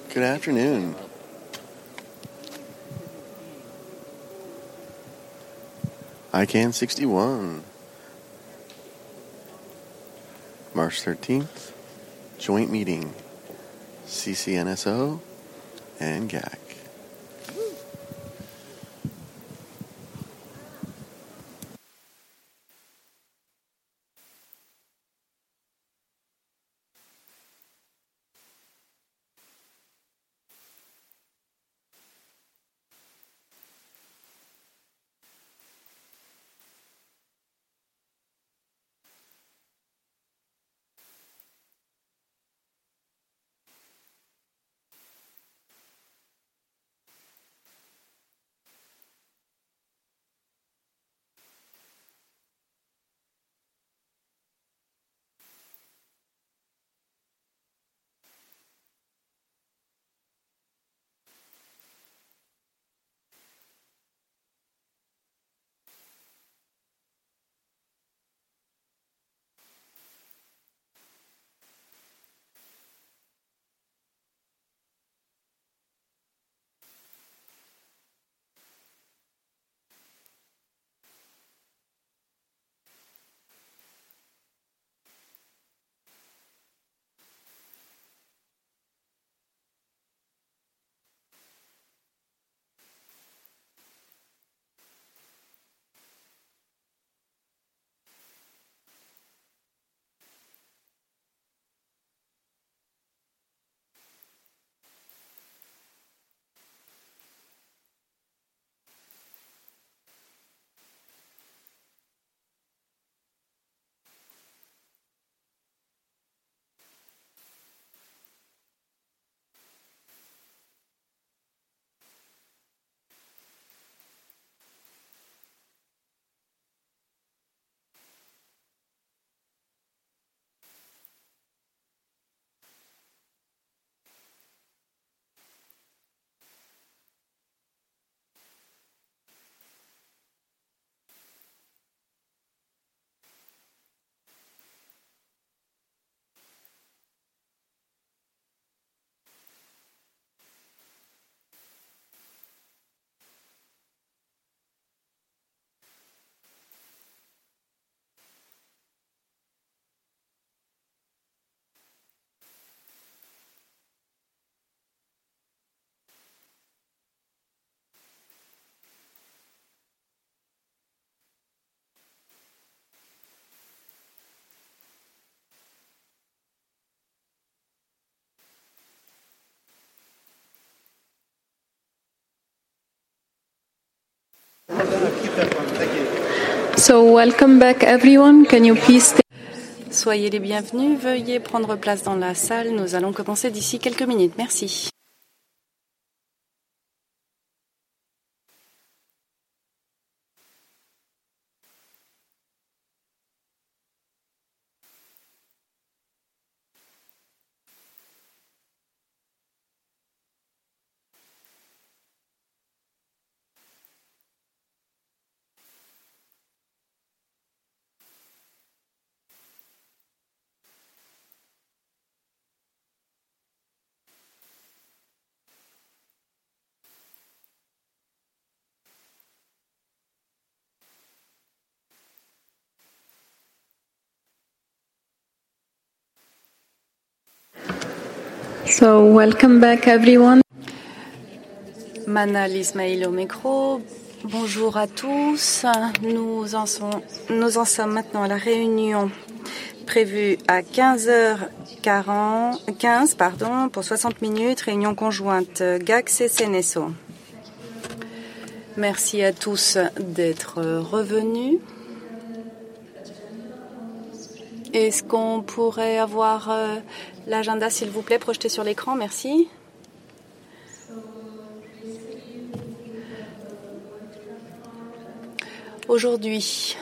Good afternoon. ICANN 61. March 13th. Joint meeting. CCNSO and GAC. So welcome back everyone. Can you please stay? Soyez les bienvenus, veuillez prendre place dans la salle. Nous allons commencer d'ici quelques minutes. Merci. So welcome back everyone. Manal Ismail au micro. Bonjour à tous. Nous en sommes maintenant à la réunion prévue à 15h15 pour 60 minutes, réunion conjointe GAC-CCNSO. Merci à tous d'être revenus. Est-ce qu'on pourrait avoir l'agenda, s'il vous plaît, projeté sur l'écran? Merci. Aujourd'hui.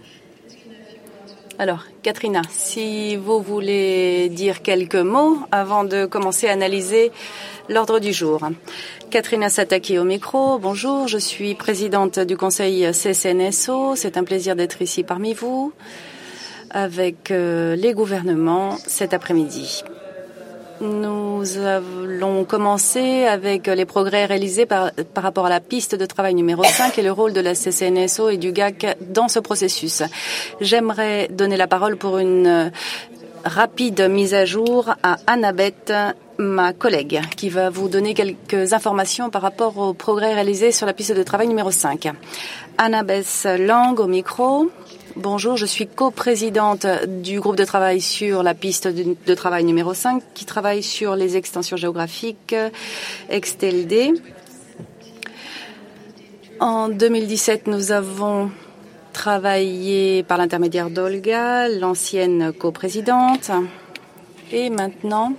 Alors, Katrina, si vous voulez dire quelques mots avant de commencer à analyser l'ordre du jour. Katrina Sataki au micro. Bonjour, je suis présidente du conseil CCNSO. C'est un plaisir d'être ici parmi vous avec les gouvernements cet après-midi. Nous allons commencer avec les progrès réalisés par rapport à la piste de travail numéro 5 et le rôle de la CCNSO et du GAC dans ce processus. J'aimerais donner la parole pour une rapide mise à jour à Annabeth, ma collègue, qui va vous donner quelques informations par rapport aux progrès réalisés sur la piste de travail numéro 5. Annabeth Lang au micro. Bonjour, je suis coprésidente du groupe de travail sur la piste de travail numéro 5 qui travaille sur les extensions géographiques XTLD. En 2017, nous avons travaillé par l'intermédiaire d'Olga, l'ancienne coprésidente. Et maintenant,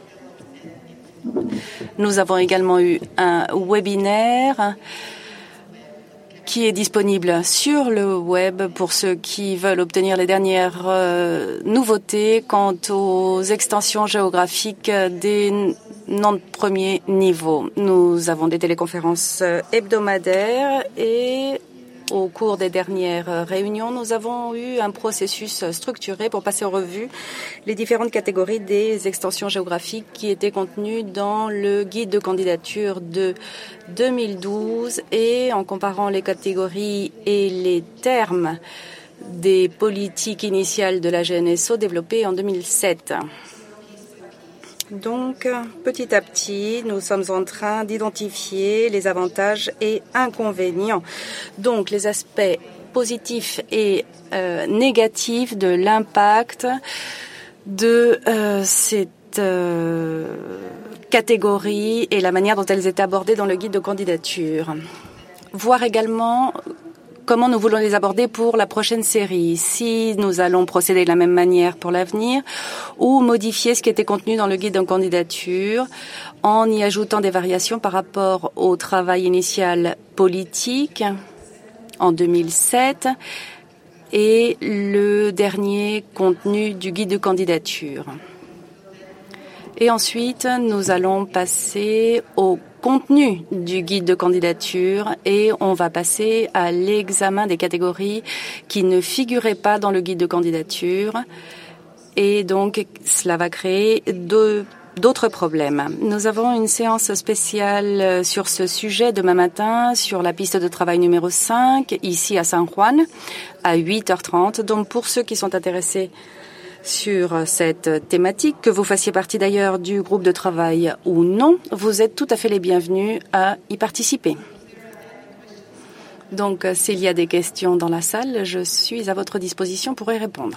nous avons également eu un webinaire qui est disponible sur le web pour ceux qui veulent obtenir les dernières nouveautés quant aux extensions géographiques des noms de premier niveau. Nous avons des téléconférences hebdomadaires et au cours des dernières réunions, nous avons eu un processus structuré pour passer en revue les différentes catégories des extensions géographiques qui étaient contenues dans le guide de candidature de 2012 et en comparant les catégories et les termes des politiques initiales de la GNSO développées en 2007. Donc, petit à petit, nous sommes en train d'identifier les avantages et inconvénients. Donc, les aspects positifs et négatifs de l'impact de cette catégorie et la manière dont elles étaient abordées dans le guide de candidature. Voir également comment nous voulons les aborder pour la prochaine série, si nous allons procéder de la même manière pour l'avenir ou modifier ce qui était contenu dans le guide de candidature en y ajoutant des variations par rapport au travail initial politique en 2007 et le dernier contenu du guide de candidature. Et ensuite, nous allons passer au contenu du guide de candidature et on va passer à l'examen des catégories qui ne figuraient pas dans le guide de candidature et donc cela va créer d'autres problèmes. Nous avons une séance spéciale sur ce sujet demain matin sur la piste de travail numéro 5 ici à San Juan à 8h30. Donc pour ceux qui sont intéressés sur cette thématique, que vous fassiez partie d'ailleurs du groupe de travail ou non, vous êtes tout à fait les bienvenus à y participer. Donc, s'il y a des questions dans la salle, je suis à votre disposition pour y répondre.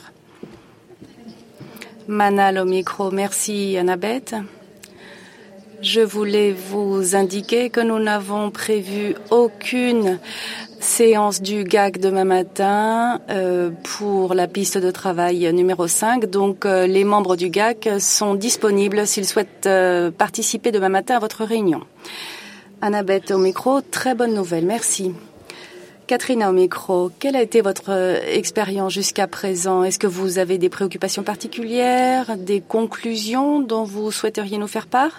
Manal au micro. Merci, Annabeth. Je voulais vous indiquer que nous n'avons prévu aucune séance du GAC demain matin pour la piste de travail numéro 5. Donc, les membres du GAC sont disponibles s'ils souhaitent participer demain matin à votre réunion. Annabeth au micro, très bonne nouvelle, merci. Catherine au micro, quelle a été votre expérience jusqu'à présent? Est-ce que vous avez des préoccupations particulières, des conclusions dont vous souhaiteriez nous faire part?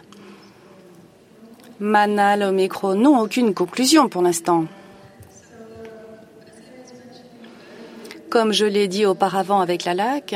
Manal au micro, non, aucune conclusion pour l'instant. Comme je l'ai dit auparavant avec la LAC,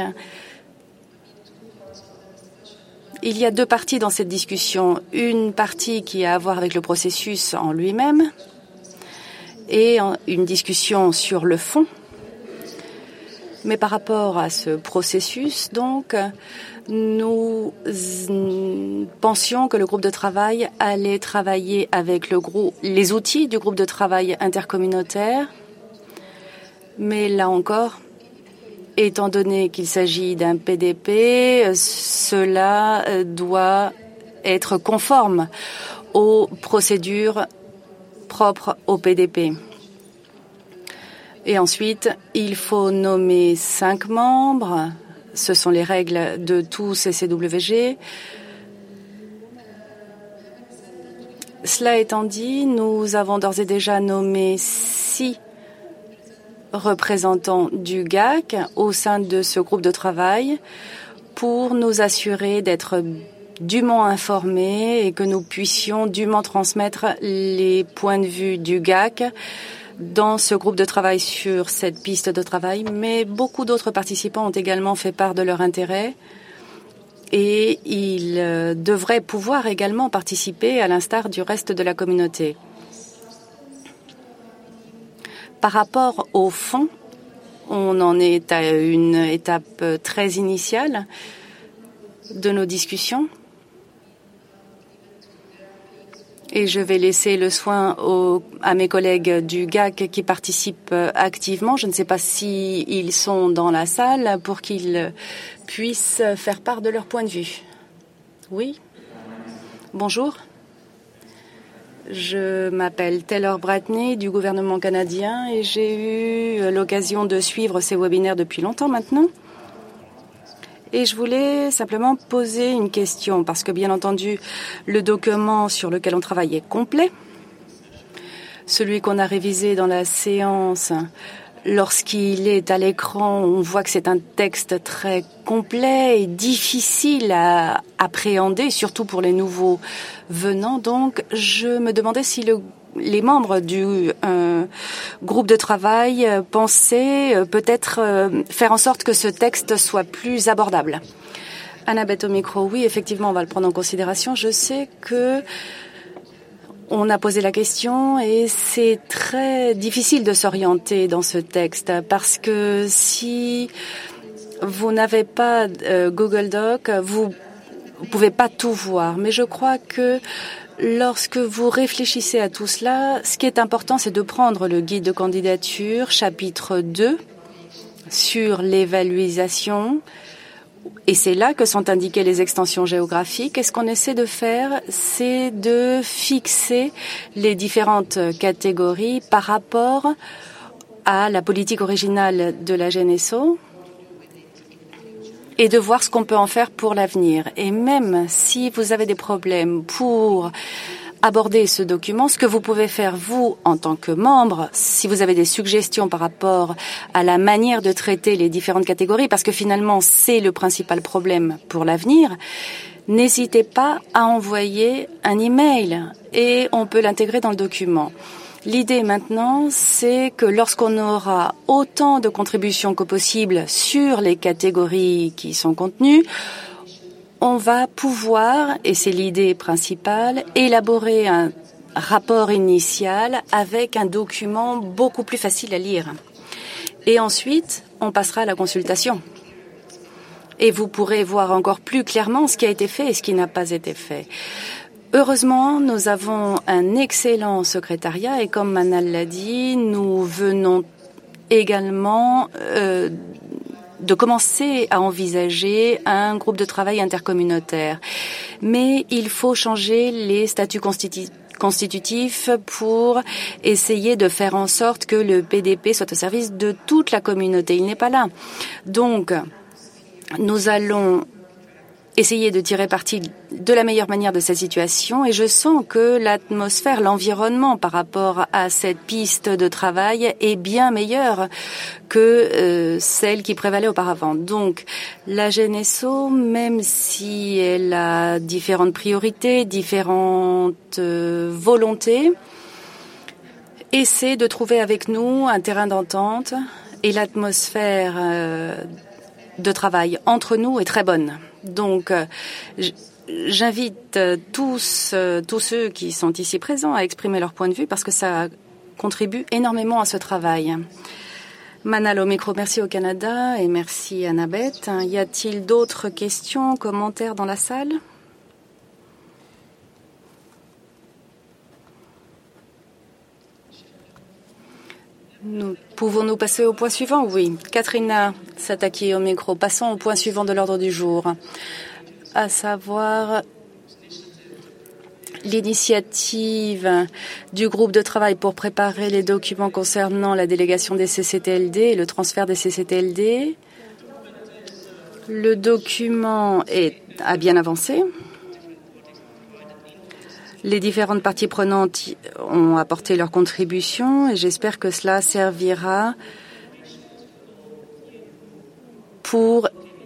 il y a deux parties dans cette discussion. Une partie qui a à voir avec le processus en lui-même et une discussion sur le fond. Mais par rapport à ce processus, donc, nous pensions que le groupe de travail allait travailler avec les outils du groupe de travail intercommunautaire. Mais là encore, étant donné qu'il s'agit d'un PDP, cela doit être conforme aux procédures propres au PDP. Et ensuite, il faut nommer 5 membres. Ce sont les règles de tout CCWG. Cela étant dit, nous avons d'ores et déjà nommé 6 représentants du GAC au sein de ce groupe de travail pour nous assurer d'être dûment informés et que nous puissions dûment transmettre les points de vue du GAC dans ce groupe de travail sur cette piste de travail. Mais beaucoup d'autres participants ont également fait part de leur intérêt et ils devraient pouvoir également participer à l'instar du reste de la communauté. Par rapport au fond, on en est à une étape très initiale de nos discussions. Et je vais laisser le soin à mes collègues du GAC qui participent activement. Je ne sais pas s'ils sont dans la salle pour qu'ils puissent faire part de leur point de vue. Oui. Bonjour. Je m'appelle Taylor Bratney du gouvernement canadien et j'ai eu l'occasion de suivre ces webinaires depuis longtemps maintenant. Et je voulais simplement poser une question parce que, bien entendu, le document sur lequel on travaille est complet. Celui qu'on a révisé dans la séance, lorsqu'il est à l'écran, on voit que c'est un texte très complet et difficile à appréhender, surtout pour les nouveaux venants. Donc, je me demandais si les membres du groupe de travail pensaient peut-être faire en sorte que ce texte soit plus abordable. Annabeth au micro, oui, effectivement, on va le prendre en considération. Je sais que on a posé la question et c'est très difficile de s'orienter dans ce texte parce que si vous n'avez pas Google Doc, vous pouvez pas tout voir. Mais je crois que lorsque vous réfléchissez à tout cela, ce qui est important, c'est de prendre le guide de candidature, chapitre 2, sur l'évaluation. Et c'est là que sont indiquées les extensions géographiques. Et ce qu'on essaie de faire, c'est de fixer les différentes catégories par rapport à la politique originale de la GNSO et de voir ce qu'on peut en faire pour l'avenir. Et même si vous avez des problèmes pour aborder ce document, ce que vous pouvez faire, vous, en tant que membre, si vous avez des suggestions par rapport à la manière de traiter les différentes catégories, parce que finalement, c'est le principal problème pour l'avenir, n'hésitez pas à envoyer un email et on peut l'intégrer dans le document. L'idée maintenant, c'est que lorsqu'on aura autant de contributions que possible sur les catégories qui sont contenues, on va pouvoir, et c'est l'idée principale, élaborer un rapport initial avec un document beaucoup plus facile à lire. Et ensuite, on passera à la consultation. Et vous pourrez voir encore plus clairement ce qui a été fait et ce qui n'a pas été fait. Heureusement, nous avons un excellent secrétariat et comme Manal l'a dit, nous venons également de commencer à envisager un groupe de travail intercommunautaire. Mais il faut changer les statuts constitutifs pour essayer de faire en sorte que le PDP soit au service de toute la communauté. Il n'est pas là. Donc, nous allons essayer de tirer parti de la meilleure manière de cette situation et je sens que l'atmosphère, l'environnement par rapport à cette piste de travail est bien meilleure que celle qui prévalait auparavant. Donc, la GNSO, même si elle a différentes priorités, différentes volontés, essaie de trouver avec nous un terrain d'entente et l'atmosphère de travail entre nous est très bonne. Donc, j'invite tous ceux qui sont ici présents à exprimer leur point de vue parce que ça contribue énormément à ce travail. Manal au micro, merci au Canada et merci Annabeth. Y a-t-il d'autres questions, commentaires dans la salle? Pouvons-nous passer au point suivant? Oui. Katrina Sataki au micro. Passons au point suivant de l'ordre du jour, à savoir l'initiative du groupe de travail pour préparer les documents concernant la délégation des CCTLD et le transfert des CCTLD. Le document a bien avancé. Les différentes parties prenantes ont apporté leur contribution et j'espère que cela servira pour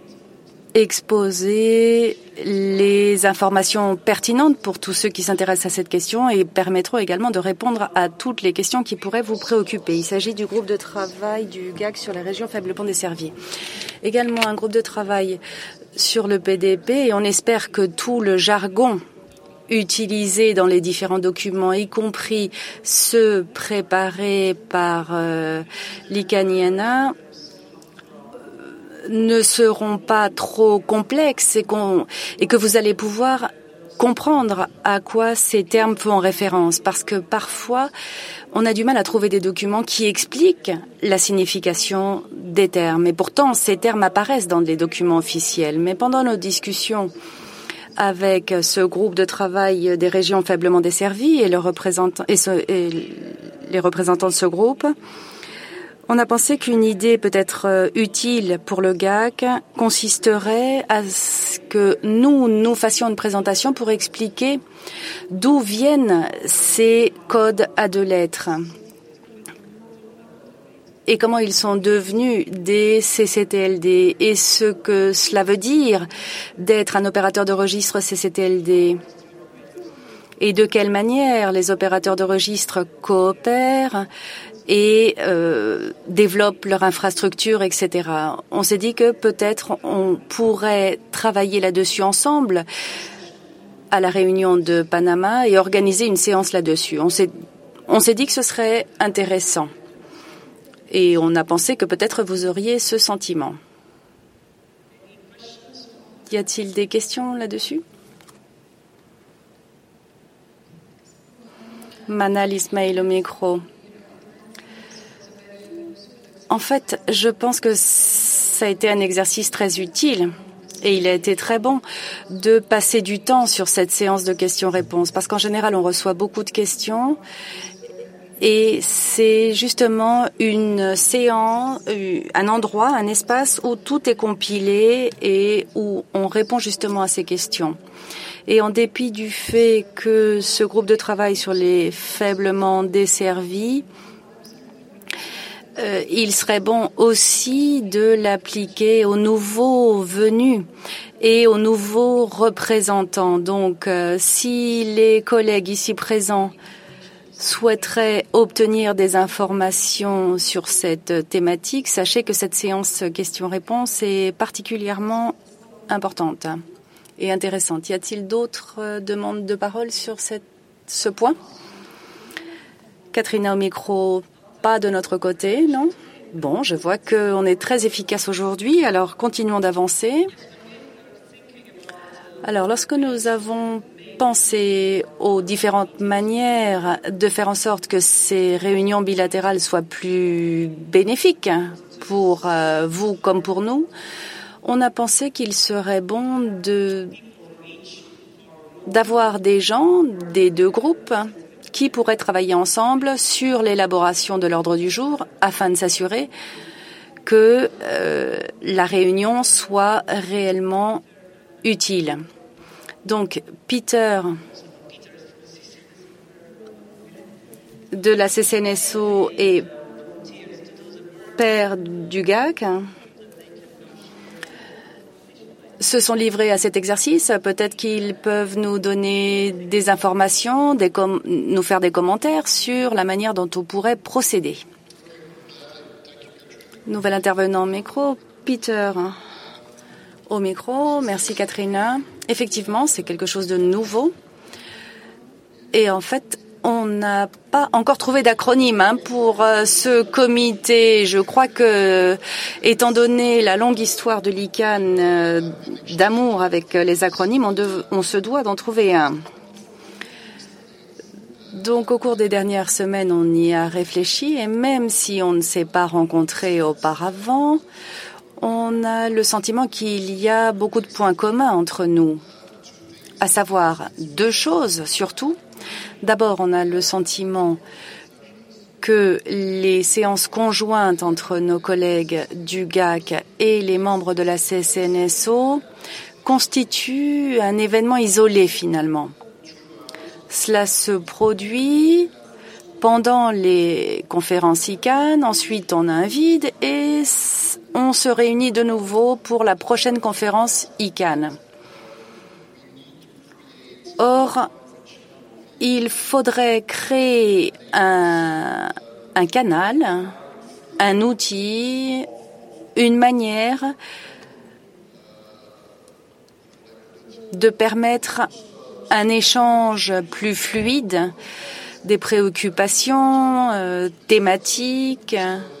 exposer les informations pertinentes pour tous ceux qui s'intéressent à cette question et permettront également de répondre à toutes les questions qui pourraient vous préoccuper. Il s'agit du groupe de travail du GAC sur les régions faiblement desservies. Également un groupe de travail sur le PDP et on espère que tout le jargon utilisé dans les différents documents, y compris ceux préparés par l'ICANN, ne seront pas trop complexes et que vous allez pouvoir comprendre à quoi ces termes font référence. Parce que parfois, on a du mal à trouver des documents qui expliquent la signification des termes. Et pourtant, ces termes apparaissent dans les documents officiels. Mais pendant nos discussions avec ce groupe de travail des régions faiblement desservies et les représentants de ce groupe, on a pensé qu'une idée peut-être utile pour le GAC consisterait à ce que nous fassions une présentation pour expliquer d'où viennent ces codes à 2 lettres et comment ils sont devenus des CCTLD et ce que cela veut dire d'être un opérateur de registre CCTLD et de quelle manière les opérateurs de registre coopèrent et développent leur infrastructure, etc. On s'est dit que peut-être on pourrait travailler là-dessus ensemble à la réunion de Panama et organiser une séance là-dessus. On s'est dit que ce serait intéressant et on a pensé que peut-être vous auriez ce sentiment. Y a-t-il des questions là-dessus? Manal Ismail au micro. En fait, je pense que ça a été un exercice très utile et il a été très bon de passer du temps sur cette séance de questions-réponses parce qu'en général, on reçoit beaucoup de questions et c'est justement une séance, un endroit, un espace où tout est compilé et où on répond justement à ces questions. Et en dépit du fait que ce groupe de travail sur les faiblement desservis, il serait bon aussi de l'appliquer aux nouveaux venus et aux nouveaux représentants. Donc, si les collègues ici présents souhaiteraient obtenir des informations sur cette thématique, sachez que cette séance questions-réponses est particulièrement importante et intéressante. Y a-t-il d'autres demandes de parole sur ce point? Katrina au micro. Pas de notre côté, non? Bon, je vois qu'on est très efficace aujourd'hui, alors continuons d'avancer. Alors, lorsque nous avons pensé aux différentes manières de faire en sorte que ces réunions bilatérales soient plus bénéfiques pour vous comme pour nous, on a pensé qu'il serait bon d'avoir des gens des 2 groupes qui pourraient travailler ensemble sur l'élaboration de l'ordre du jour afin de s'assurer que la réunion soit réellement utile. Donc, Peter de la CCNSO et père du GAC se sont livrés à cet exercice. Peut-être qu'ils peuvent nous donner des informations, nous faire des commentaires sur la manière dont on pourrait procéder. Nouvel intervenant au micro, Peter au micro. Merci Katrina. Effectivement, c'est quelque chose de nouveau. Et en fait, on n'a pas encore trouvé d'acronyme pour ce comité. Je crois que, étant donné la longue histoire de l'ICANN d'amour avec les acronymes, on se doit d'en trouver un. Donc, au cours des dernières semaines, on y a réfléchi et même si on ne s'est pas rencontrés auparavant, on a le sentiment qu'il y a beaucoup de points communs entre nous, à savoir 2 choses surtout. D'abord, on a le sentiment que les séances conjointes entre nos collègues du GAC et les membres de la CCNSO constituent un événement isolé finalement. Cela se produit pendant les conférences ICANN, ensuite on a un vide et on se réunit de nouveau pour la prochaine conférence ICANN. Or, il faudrait créer un canal, un outil, une manière de permettre un échange plus fluide des préoccupations thématiques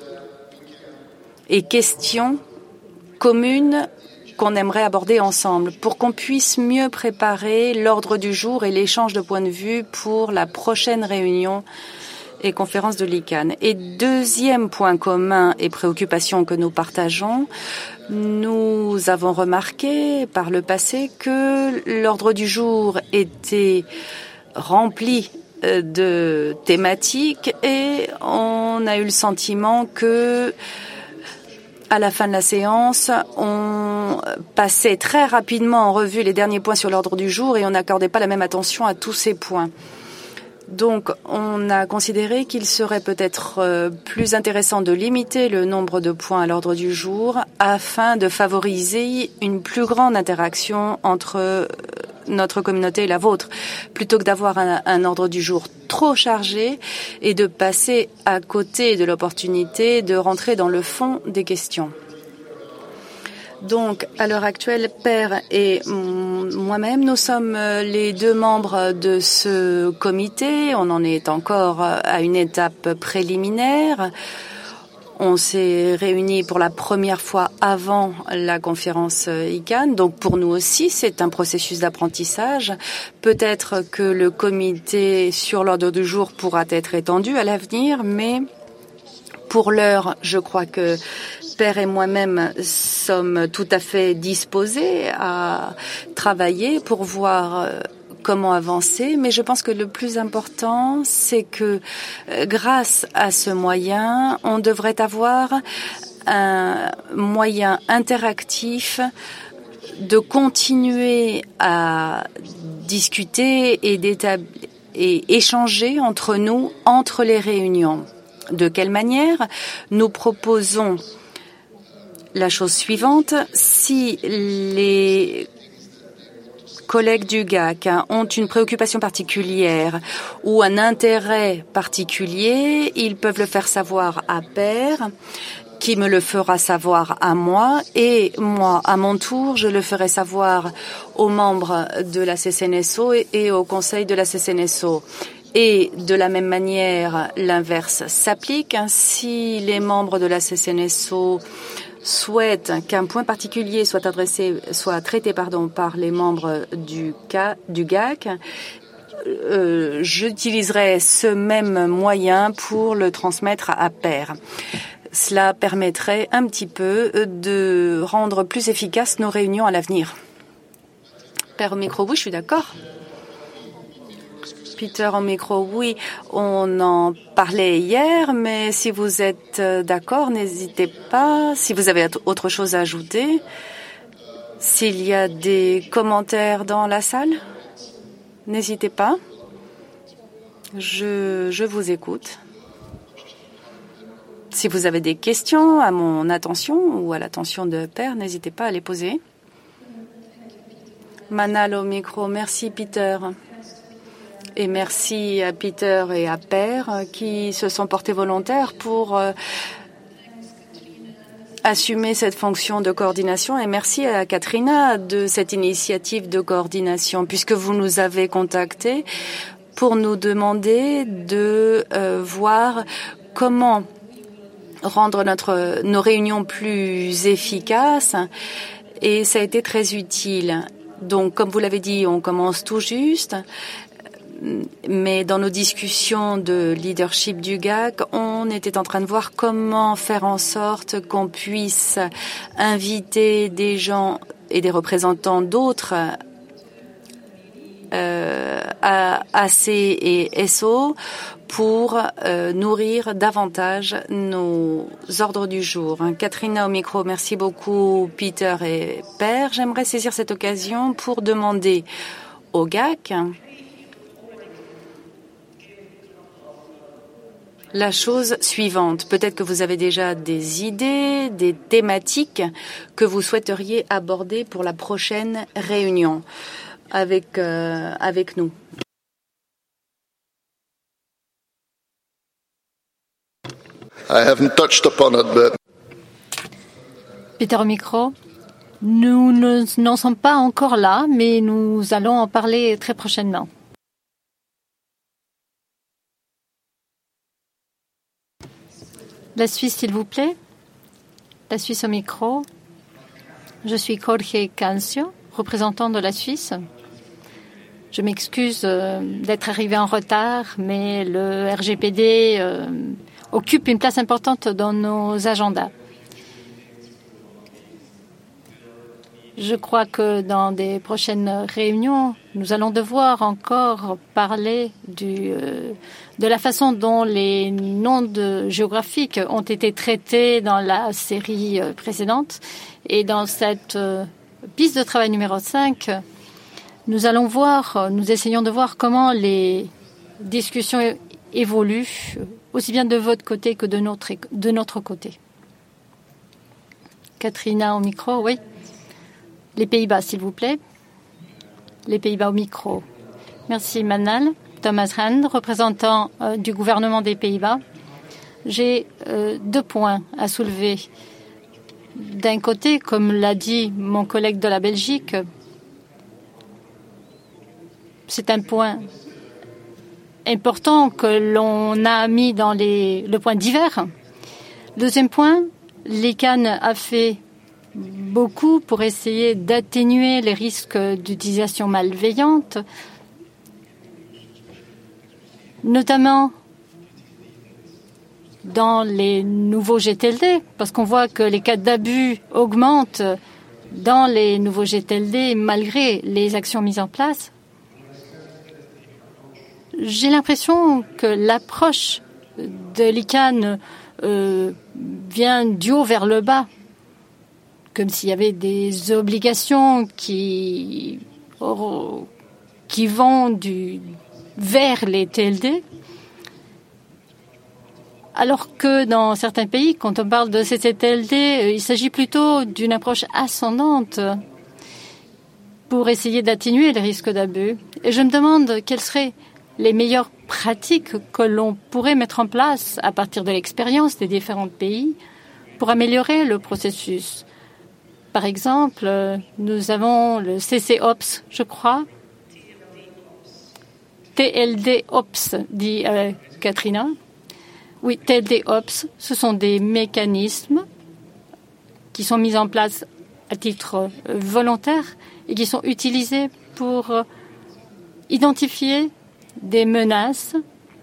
et questions communes qu'on aimerait aborder ensemble pour qu'on puisse mieux préparer l'ordre du jour et l'échange de points de vue pour la prochaine réunion et conférence de l'ICANN. Et deuxième point commun et préoccupation que nous partageons, nous avons remarqué par le passé que l'ordre du jour était rempli de thématiques et on a eu le sentiment que à la fin de la séance, on passait très rapidement en revue les derniers points sur l'ordre du jour et on n'accordait pas la même attention à tous ces points. Donc, on a considéré qu'il serait peut-être plus intéressant de limiter le nombre de points à l'ordre du jour afin de favoriser une plus grande interaction entre notre communauté et la vôtre, plutôt que d'avoir un ordre du jour trop chargé et de passer à côté de l'opportunité de rentrer dans le fond des questions. Donc, à l'heure actuelle, Per et moi-même, nous sommes les deux membres de ce comité. On en est encore à une étape préliminaire. On s'est réunis pour la première fois avant la conférence ICANN. Donc, pour nous aussi, c'est un processus d'apprentissage. Peut-être que le comité sur l'ordre du jour pourra être étendu à l'avenir, mais pour l'heure, je crois que Per et moi-même sommes tout à fait disposés à travailler pour voir comment avancer. Mais je pense que le plus important, c'est que grâce à ce moyen, on devrait avoir un moyen interactif de continuer à discuter et échanger entre nous, entre les réunions. De quelle manière? Nous proposons la chose suivante. Si les collègues du GAC ont une préoccupation particulière ou un intérêt particulier, ils peuvent le faire savoir à Per, qui me le fera savoir à moi, et moi, à mon tour, je le ferai savoir aux membres de la CCNSO et au conseil de la CCNSO. Et de la même manière, l'inverse s'applique. Si les membres de la CCNSO souhaitent qu'un point particulier soit traité par les membres du GAC, j'utiliserai ce même moyen pour le transmettre à Per. Cela permettrait un petit peu de rendre plus efficaces nos réunions à l'avenir. Per au micro, oui, je suis d'accord. Peter au micro, oui, on en parlait hier, mais si vous êtes d'accord, n'hésitez pas. Si vous avez autre chose à ajouter, s'il y a des commentaires dans la salle, n'hésitez pas. Je vous écoute. Si vous avez des questions à mon attention ou à l'attention de Per, n'hésitez pas à les poser. Manal au micro, merci Peter. Et merci à Peter et à Per qui se sont portés volontaires pour assumer cette fonction de coordination. Et merci à Katrina de cette initiative de coordination, puisque vous nous avez contactés pour nous demander de voir comment rendre nos réunions plus efficaces. Et ça a été très utile. Donc, comme vous l'avez dit, on commence tout juste. Mais dans nos discussions de leadership du GAC, on était en train de voir comment faire en sorte qu'on puisse inviter des gens et des représentants d'autres AC et SO pour nourrir davantage nos ordres du jour. Katrina au micro, merci beaucoup Peter et Per. J'aimerais saisir cette occasion pour demander au GAC la chose suivante. Peut-être que vous avez déjà des idées, des thématiques que vous souhaiteriez aborder pour la prochaine réunion avec nous. I haven't touched upon it, but... Peter au micro. Nous n'en sommes pas encore là, mais nous allons en parler très prochainement. La Suisse, s'il vous plaît. La Suisse au micro. Je suis Jorge Cancio, représentant de la Suisse. Je m'excuse d'être arrivé en retard, mais le RGPD occupe une place importante dans nos agendas. Je crois que dans des prochaines réunions, nous allons devoir encore parler de la façon dont les noms géographiques ont été traités dans la série précédente. Et dans cette piste de travail numéro 5, nous essayons de voir comment les discussions évoluent, aussi bien de votre côté que de notre côté. Katrina au micro, oui. Les Pays-Bas, s'il vous plaît. Les Pays-Bas au micro. Merci, Manal. Thomas Rand, représentant du gouvernement des Pays-Bas. J'ai 2 points à soulever. D'un côté, comme l'a dit mon collègue de la Belgique, c'est un point important que l'on a mis dans le point divers. Deuxième point, l'ICANN a fait beaucoup pour essayer d'atténuer les risques d'utilisation malveillante, notamment dans les nouveaux GTLD, parce qu'on voit que les cas d'abus augmentent dans les nouveaux GTLD malgré les actions mises en place. J'ai l'impression que l'approche de l'ICANN vient du haut vers le bas, comme s'il y avait des obligations qui vont vers les TLD, alors que dans certains pays, quand on parle de ces TLD, il s'agit plutôt d'une approche ascendante pour essayer d'atténuer les risques d'abus. Et je me demande quelles seraient les meilleures pratiques que l'on pourrait mettre en place à partir de l'expérience des différents pays pour améliorer le processus. Par exemple, nous avons le CCOPS, je crois. TLD-OPS, dit Katrina. Oui, TLD-OPS, ce sont des mécanismes qui sont mis en place à titre volontaire et qui sont utilisés pour identifier des menaces,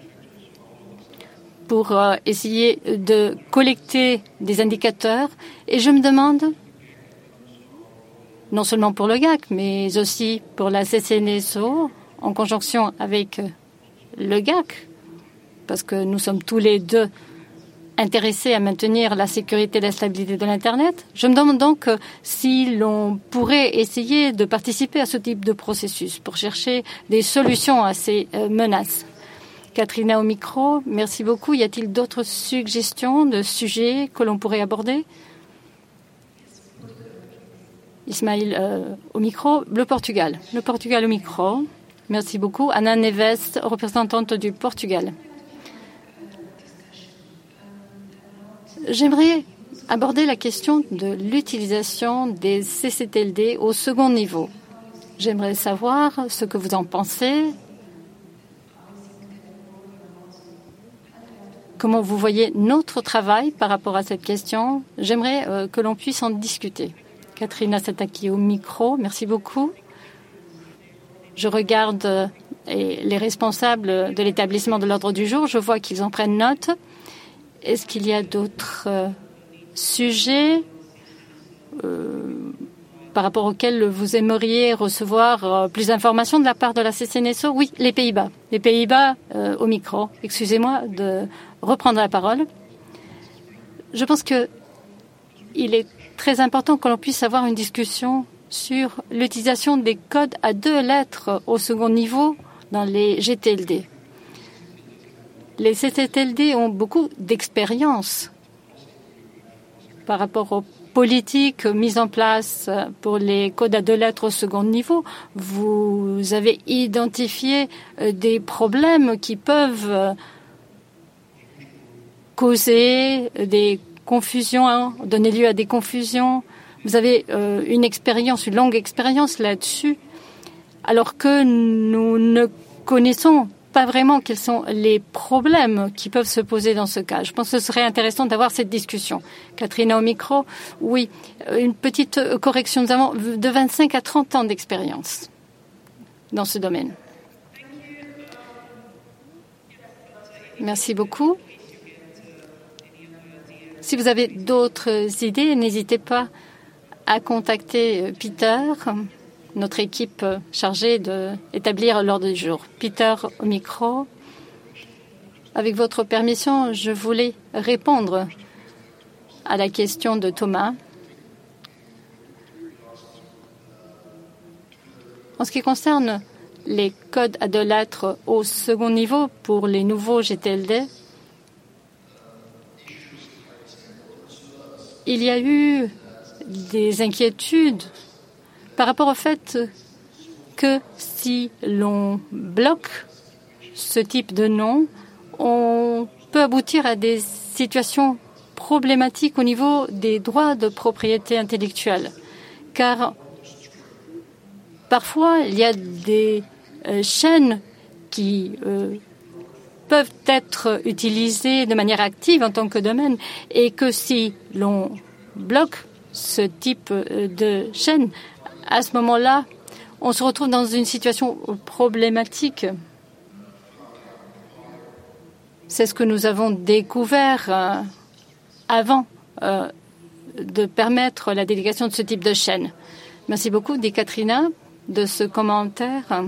pour essayer de collecter des indicateurs. Et je me demande, non seulement pour le GAC, mais aussi pour la CCNSO, en conjonction avec le GAC, parce que nous sommes tous les deux intéressés à maintenir la sécurité et la stabilité de l'Internet. Je me demande donc si l'on pourrait essayer de participer à ce type de processus pour chercher des solutions à ces menaces. Katrina au micro, merci beaucoup. Y a-t-il d'autres suggestions de sujets que l'on pourrait aborder? Ismaël au micro, le Portugal. Le Portugal au micro. Merci beaucoup. Anna Neves, représentante du Portugal. J'aimerais aborder la question de l'utilisation des CCTLD au second niveau. J'aimerais savoir ce que vous en pensez. Comment vous voyez notre travail par rapport à cette question. J'aimerais que l'on puisse en discuter. Katrina Sataki au micro, merci beaucoup. Je regarde les responsables de l'établissement de l'ordre du jour. Je vois qu'ils en prennent note. Est-ce qu'il y a d'autres sujets par rapport auxquels vous aimeriez recevoir plus d'informations de la part de la CCNSO? Oui, les Pays-Bas. Les Pays-Bas au micro. Excusez-moi de reprendre la parole. Je pense qu'il est très important que l'on puisse avoir une discussion sur l'utilisation des codes à 2 lettres au second niveau dans les GTLD. Les CCTLD ont beaucoup d'expérience par rapport aux politiques mises en place pour les codes à 2 lettres au second niveau. Vous avez identifié des problèmes qui peuvent causer des confusions, donner lieu à des confusions. Vous avez une longue expérience là-dessus, alors que nous ne connaissons pas vraiment quels sont les problèmes qui peuvent se poser dans ce cas. Je pense que ce serait intéressant d'avoir cette discussion. Katrina au micro, oui, une petite correction. Nous avons de 25 à 30 ans d'expérience dans ce domaine. Merci beaucoup. Si vous avez d'autres idées, n'hésitez pas à contacter Peter, notre équipe chargée d'établir l'ordre du jour. Peter au micro. Avec votre permission, je voulais répondre à la question de Thomas. En ce qui concerne les codes à 2 lettres au second niveau pour les nouveaux GTLD, il y a eu des inquiétudes par rapport au fait que si l'on bloque ce type de nom, on peut aboutir à des situations problématiques au niveau des droits de propriété intellectuelle. Car parfois, il y a des chaînes qui peuvent être utilisées de manière active en tant que domaine et que si l'on bloque ce type de chaîne, à ce moment-là, on se retrouve dans une situation problématique. C'est ce que nous avons découvert avant de permettre la délégation de ce type de chaîne. Merci beaucoup, dit Katrina, de ce commentaire.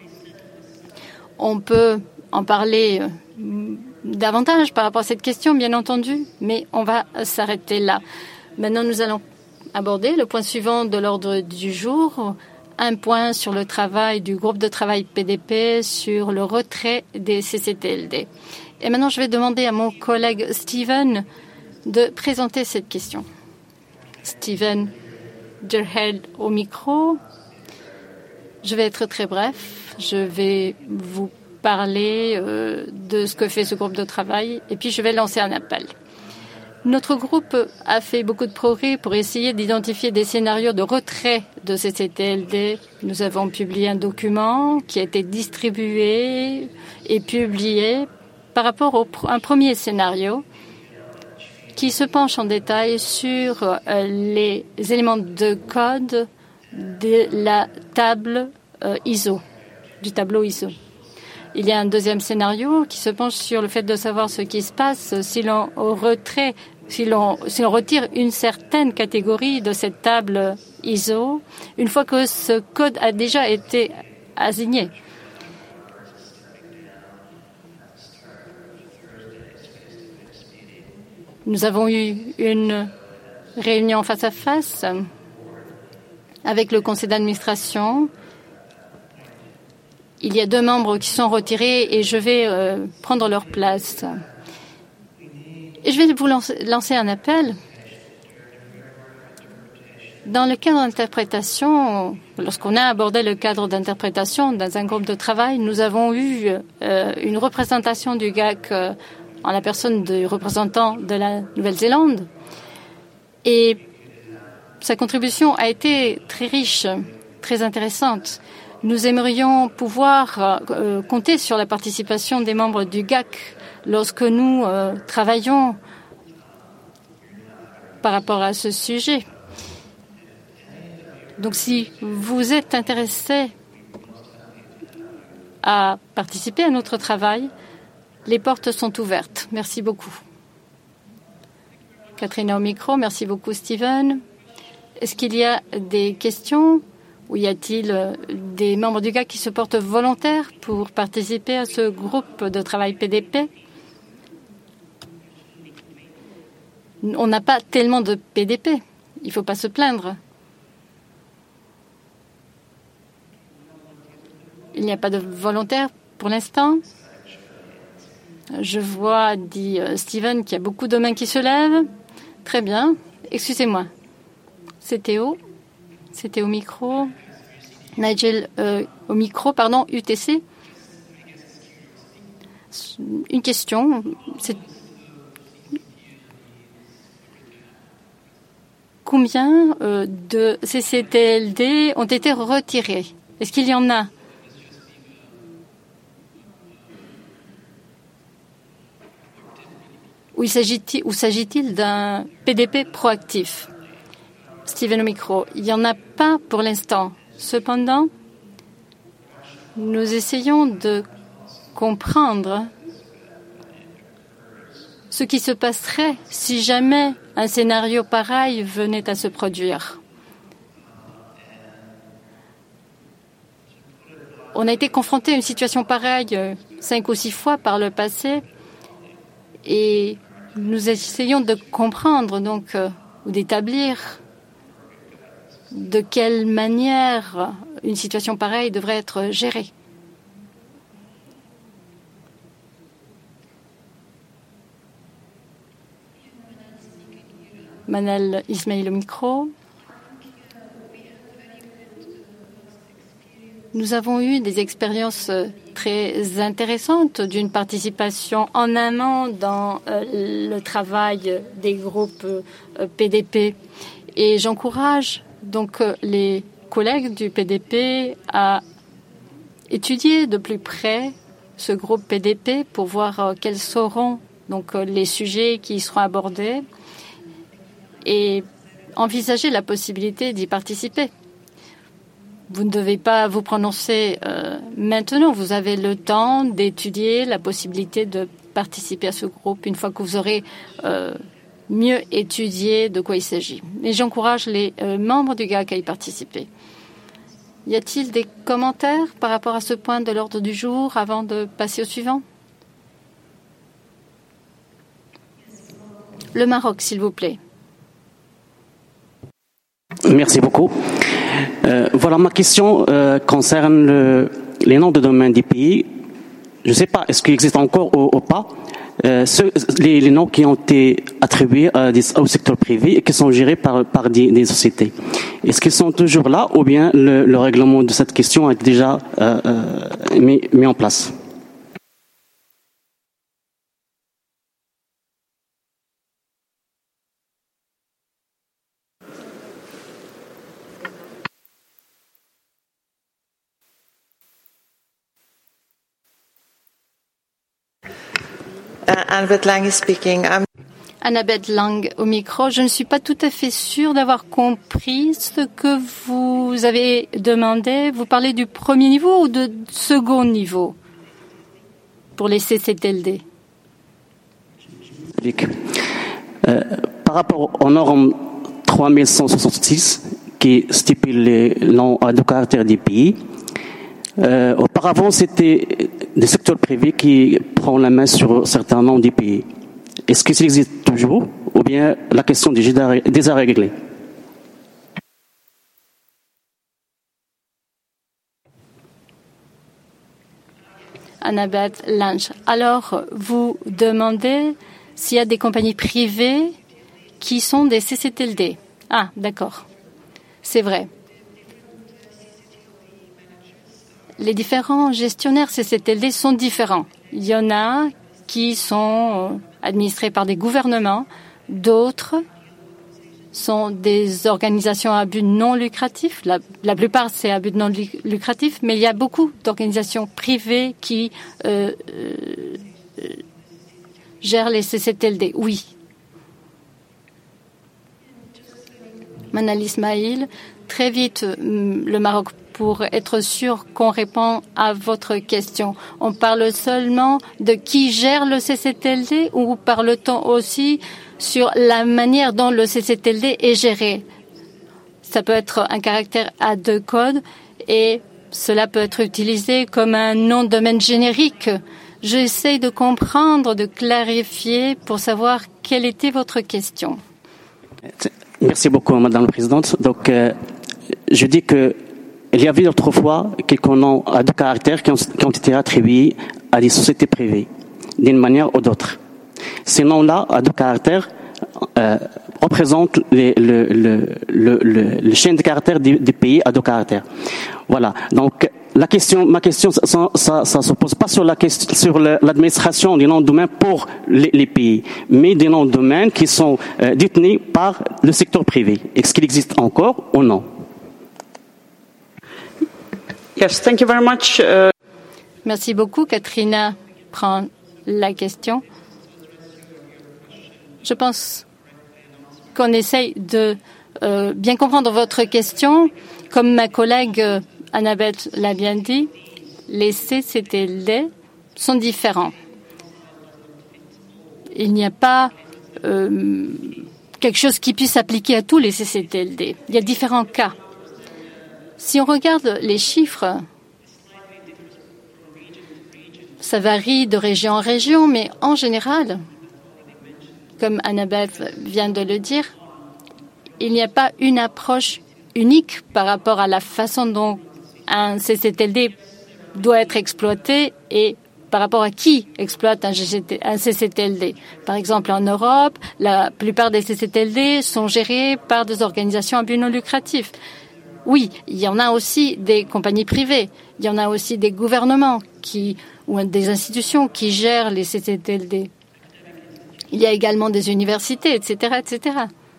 On peut en parler davantage par rapport à cette question, bien entendu, mais on va s'arrêter là. Maintenant, nous allons aborder le point suivant de l'ordre du jour, un point sur le travail du groupe de travail PDP sur le retrait des CCTLD. Et maintenant, je vais demander à mon collègue Steven de présenter cette question. Steven Gerhead au micro. Je vais être très bref. Je vais vous parler de ce que fait ce groupe de travail et puis je vais lancer un appel. Notre groupe a fait beaucoup de progrès pour essayer d'identifier des scénarios de retrait de CCTLD. Nous avons publié un document qui a été distribué et publié par rapport à un premier scénario qui se penche en détail sur les éléments de code de la table ISO, du tableau ISO. Il y a un deuxième scénario qui se penche sur le fait de savoir ce qui se passe si l'on retire une certaine catégorie de cette table ISO, une fois que ce code a déjà été assigné. Nous avons eu une réunion face à face avec le conseil d'administration. Il y a 2 membres qui sont retirés et je vais prendre leur place. Et je vais vous lancer un appel. Dans le cadre d'interprétation, lorsqu'on a abordé le cadre d'interprétation dans un groupe de travail, nous avons eu une représentation du GAC en la personne du représentant de la Nouvelle-Zélande. Et sa contribution a été très riche, très intéressante. Nous aimerions pouvoir compter sur la participation des membres du GAC lorsque nous travaillons par rapport à ce sujet. Donc, si vous êtes intéressé à participer à notre travail, les portes sont ouvertes. Merci beaucoup. Katrina au micro. Merci beaucoup, Steven. Est-ce qu'il y a des questions ou y a-t-il des membres du GAC qui se portent volontaires pour participer à ce groupe de travail PDP? On n'a pas tellement de PDP. Il ne faut pas se plaindre. Il n'y a pas de volontaires pour l'instant. Je vois, dit Steven, qu'il y a beaucoup de mains qui se lèvent. Très bien. Excusez-moi. C'est Théo. C'était au micro. Nigel, au micro, pardon, UTC. Une question. combien de CCTLD ont été retirés? Est-ce qu'il y en a? Ou s'agit-il d'un PDP proactif? Steven au micro. Il n'y en a pas pour l'instant. Cependant, nous essayons de comprendre ce qui se passerait si jamais un scénario pareil venait à se produire. On a été confronté à une situation pareille 5 ou 6 fois par le passé et nous essayons de comprendre donc ou d'établir de quelle manière une situation pareille devrait être gérée. Manal Ismail au micro. Nous avons eu des expériences très intéressantes d'une participation en amont dans le travail des groupes PDP. Et j'encourage donc les collègues du PDP à étudier de plus près ce groupe PDP pour voir quels seront donc les sujets qui y seront abordés et envisager la possibilité d'y participer. Vous ne devez pas vous prononcer maintenant. Vous avez le temps d'étudier la possibilité de participer à ce groupe une fois que vous aurez mieux étudié de quoi il s'agit. Et j'encourage les membres du GAC à y participer. Y a-t-il des commentaires par rapport à ce point de l'ordre du jour avant de passer au suivant? Le Maroc, s'il vous plaît. Merci beaucoup. Voilà, ma question concerne les noms de domaine des pays. Je ne sais pas, est-ce qu'il existe encore ou pas les noms qui ont été attribués au secteur privé et qui sont gérés par des sociétés. Est-ce qu'ils sont toujours là ou bien le règlement de cette question est déjà mis en place? Annabeth Lang speaking. Annabeth Lang au micro. Je ne suis pas tout à fait sûre d'avoir compris ce que vous avez demandé. Vous parlez du premier niveau ou de second niveau pour les CCTLD? Par rapport aux normes 3166 qui stipule les noms de caractère des pays, auparavant, c'était des secteurs privés qui prennent la main sur certains noms des pays. Est-ce que ça existe toujours ou bien la question est déjà réglée? Annabeth Lange. Alors, vous demandez s'il y a des compagnies privées qui sont des CCTLD. Ah, d'accord. C'est vrai. Les différents gestionnaires CCTLD sont différents. Il y en a qui sont administrés par des gouvernements, d'autres sont des organisations à but non lucratif. La plupart, c'est à but non lucratif, mais il y a beaucoup d'organisations privées qui gèrent les CCTLD. Oui. Manal Ismail, très vite, le Maroc, pour être sûr qu'on répond à votre question. On parle seulement de qui gère le CCTLD ou parle-t-on aussi sur la manière dont le CCTLD est géré? Ça peut être un caractère à 2 codes et cela peut être utilisé comme un nom de domaine générique. J'essaie de comprendre, de clarifier pour savoir quelle était votre question. Merci beaucoup, Madame la Présidente. Donc, je dis que il y avait autrefois quelques noms à 2 caractères qui ont été attribués à des sociétés privées, d'une manière ou d'autre. Ces noms-là, à 2 caractères, représentent le chaîne de caractères des pays à 2 caractères. Voilà. Donc, ma question, ça se pose pas sur l'administration des noms de domaine pour les pays, mais des noms de domaine qui sont détenus par le secteur privé. Est-ce qu'il existe encore ou non? Yes, thank you very much. Merci beaucoup. Katrina prend la question. Je pense qu'on essaye de bien comprendre votre question. Comme ma collègue Annabeth l'a bien dit, les CCTLD sont différents. Il n'y a pas quelque chose qui puisse s'appliquer à tous les CCTLD. Il y a différents cas. Si on regarde les chiffres, ça varie de région en région, mais en général, comme Annabeth vient de le dire, il n'y a pas une approche unique par rapport à la façon dont un CCTLD doit être exploité et par rapport à qui exploite un CCTLD. Par exemple, en Europe, la plupart des CCTLD sont gérés par des organisations à but non lucratif. Oui, il y en a aussi des compagnies privées, il y en a aussi des gouvernements ou des institutions qui gèrent les CCTLD. Il y a également des universités, etc., etc.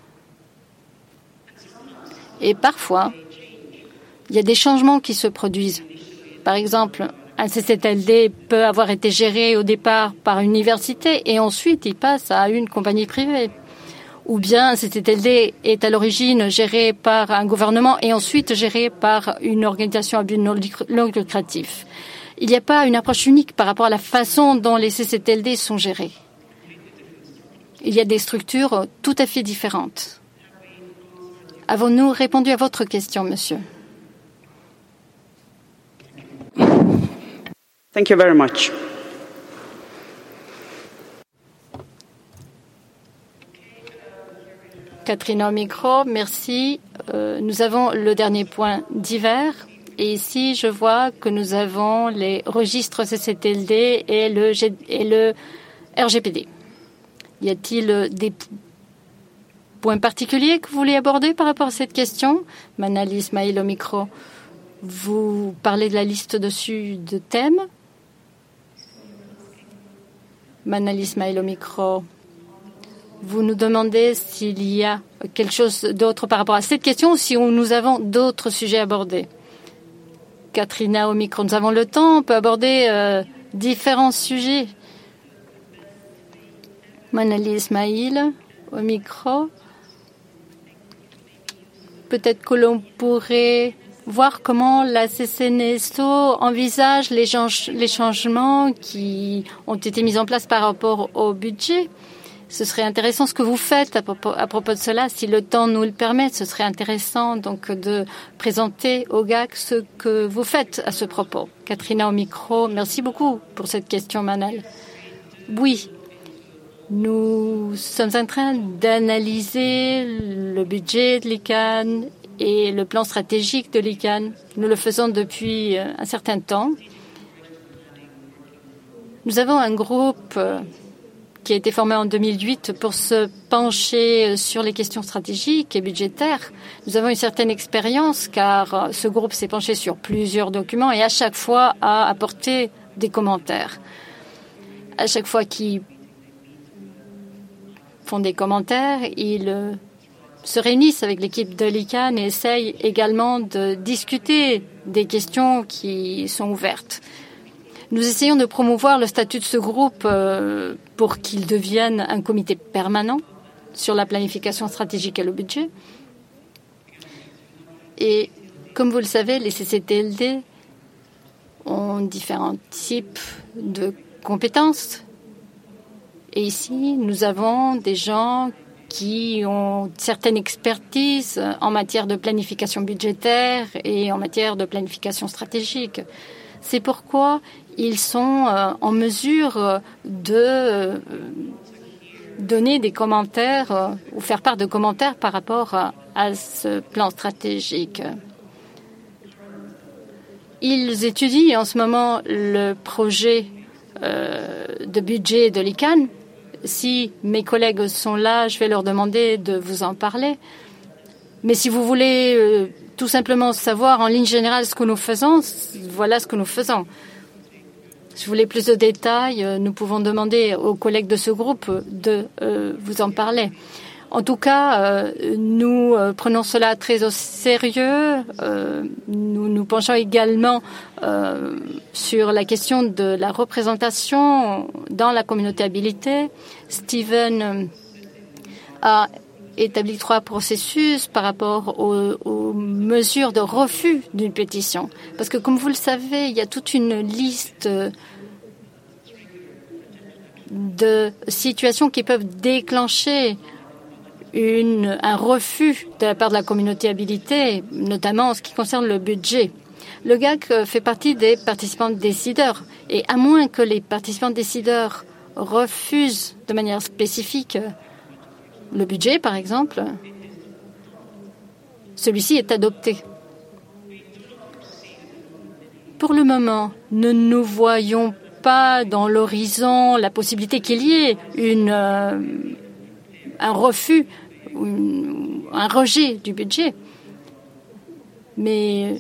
Et parfois, il y a des changements qui se produisent. Par exemple, un CCTLD peut avoir été géré au départ par une université et ensuite il passe à une compagnie privée. Ou bien un CCTLD est à l'origine géré par un gouvernement et ensuite géré par une organisation à but non lucratif. Il n'y a pas une approche unique par rapport à la façon dont les CCTLD sont gérés. Il y a des structures tout à fait différentes. Avons-nous répondu à votre question, monsieur? Thank you very much. Katrina au micro, merci. Nous avons le dernier point divers. Et ici, je vois que nous avons les registres CCTLD et le RGPD. Y a-t-il des points particuliers que vous voulez aborder par rapport à cette question? Manal Ismail au micro. Vous parlez de la liste de thèmes. Manal Ismail au micro. Vous nous demandez s'il y a quelque chose d'autre par rapport à cette question ou si nous avons d'autres sujets abordés. Katrina au micro. Nous avons le temps, on peut aborder différents sujets. Manali Ismail au micro. Peut-être que l'on pourrait voir comment la CCNSO envisage les changements qui ont été mis en place par rapport au budget. Ce serait intéressant ce que vous faites à propos de cela. Si le temps nous le permet, ce serait intéressant donc de présenter au GAC ce que vous faites à ce propos. Katrina au micro, merci beaucoup pour cette question, Manal. Oui, nous sommes en train d'analyser le budget de l'ICANN et le plan stratégique de l'ICANN. Nous le faisons depuis un certain temps. Nous avons un groupe qui a été formé en 2008 pour se pencher sur les questions stratégiques et budgétaires. Nous avons une certaine expérience car ce groupe s'est penché sur plusieurs documents et à chaque fois a apporté des commentaires. À chaque fois qu'ils font des commentaires, ils se réunissent avec l'équipe de l'ICANN et essayent également de discuter des questions qui sont ouvertes. Nous essayons de promouvoir le statut de ce groupe pour qu'il devienne un comité permanent sur la planification stratégique et le budget. Et comme vous le savez, les CCTLD ont différents types de compétences. Et ici, nous avons des gens qui ont certaines expertises en matière de planification budgétaire et en matière de planification stratégique. C'est pourquoi ils sont en mesure de donner des commentaires ou faire part de commentaires par rapport à ce plan stratégique. Ils étudient en ce moment le projet de budget de l'ICANN. Si mes collègues sont là, je vais leur demander de vous en parler. Mais si vous voulez tout simplement savoir en ligne générale ce que nous faisons, voilà ce que nous faisons. Si vous voulez plus de détails, nous pouvons demander aux collègues de ce groupe de vous en parler. En tout cas, nous prenons cela très au sérieux. Nous nous penchons également sur la question de la représentation dans la communauté habilitée. Stephen a établi 3 processus par rapport aux mesures de refus d'une pétition. Parce que, comme vous le savez, il y a toute une liste de situations qui peuvent déclencher un refus de la part de la communauté habilitée, notamment en ce qui concerne le budget. Le GAC fait partie des participants décideurs. Et à moins que les participants décideurs refusent de manière spécifique le budget, par exemple, celui-ci est adopté. Pour le moment, nous ne voyons pas dans l'horizon la possibilité qu'il y ait un refus, un rejet du budget. Mais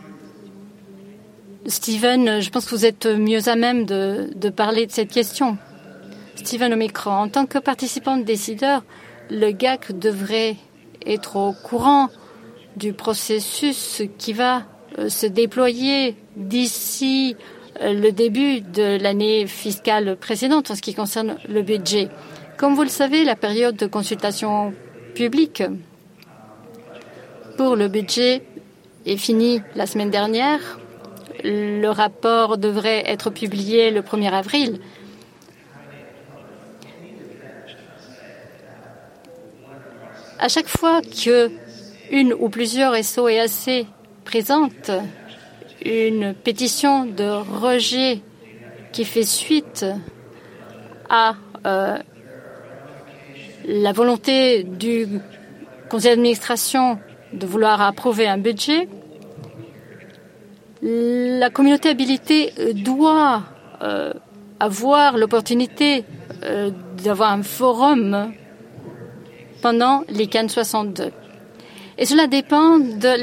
Stephen, je pense que vous êtes mieux à même de parler de cette question. Stephen au micro. En tant que participant décideur, le GAC devrait être au courant du processus qui va se déployer d'ici le début de l'année fiscale précédente en ce qui concerne le budget. Comme vous le savez, la période de consultation publique pour le budget est finie la semaine dernière. Le rapport devrait être publié le 1er avril. À chaque fois qu'une ou plusieurs SOEAC présentent une pétition de rejet qui fait suite à la volonté du conseil d'administration de vouloir approuver un budget, la communauté habilitée doit avoir l'opportunité d'avoir un forum pendant les Cannes 62. Et cela dépend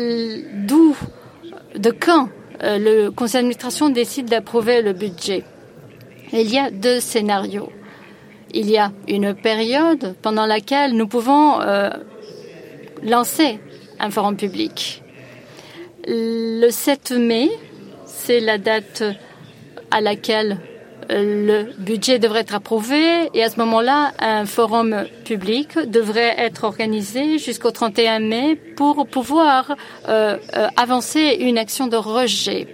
de quand le conseil d'administration décide d'approuver le budget. Et il y a 2 scénarios. Il y a une période pendant laquelle nous pouvons lancer un forum public. Le 7 mai, c'est la date à laquelle le budget devrait être approuvé et à ce moment-là, un forum public devrait être organisé jusqu'au 31 mai pour pouvoir avancer une action de rejet.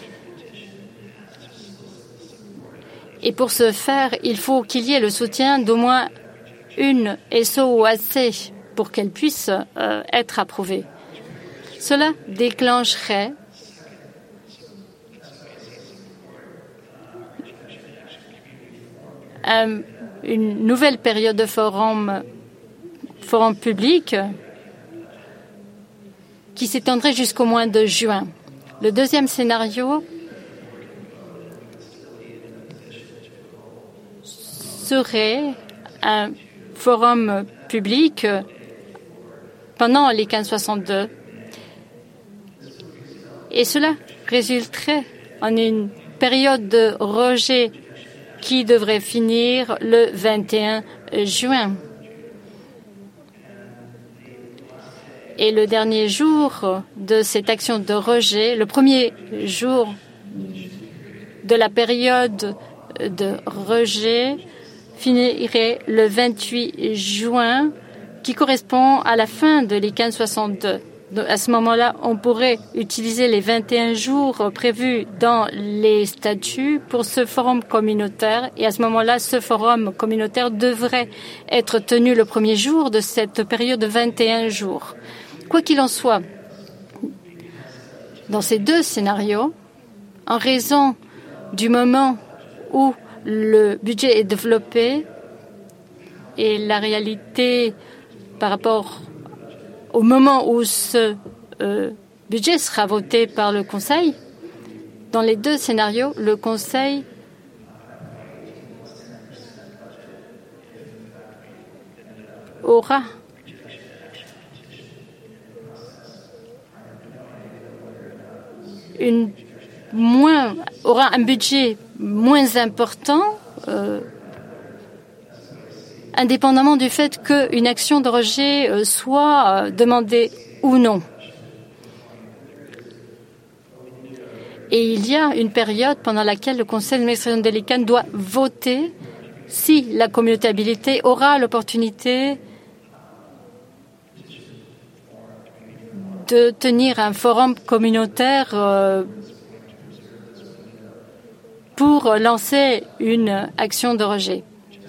Et pour ce faire, il faut qu'il y ait le soutien d'au moins une SOAC pour qu'elle puisse être approuvée. Cela déclencherait une nouvelle période de forum public qui s'étendrait jusqu'au mois de juin. Le deuxième scénario serait un forum public pendant les 1562 et cela résulterait en une période de rejet qui devrait finir le 21 juin. Et le dernier jour de cette action de rejet, le premier jour de la période de rejet, finirait le 28 juin, qui correspond à la fin de l'ICANN 62. Donc, à ce moment-là, on pourrait utiliser les 21 jours prévus dans les statuts pour ce forum communautaire. Et à ce moment-là, ce forum communautaire devrait être tenu le premier jour de cette période de 21 jours. Quoi qu'il en soit, dans ces 2 scénarios, en raison du moment où le budget est développé et la réalité par rapport au moment où ce budget sera voté par le Conseil, dans les 2 scénarios, le Conseil aura un budget moins important, indépendamment du fait qu'une action de rejet soit demandée ou non. Et il y a une période pendant laquelle le Conseil d'administration de l'ICANN doit voter si la communauté habilitée aura l'opportunité de tenir un forum communautaire pour lancer une action de rejet.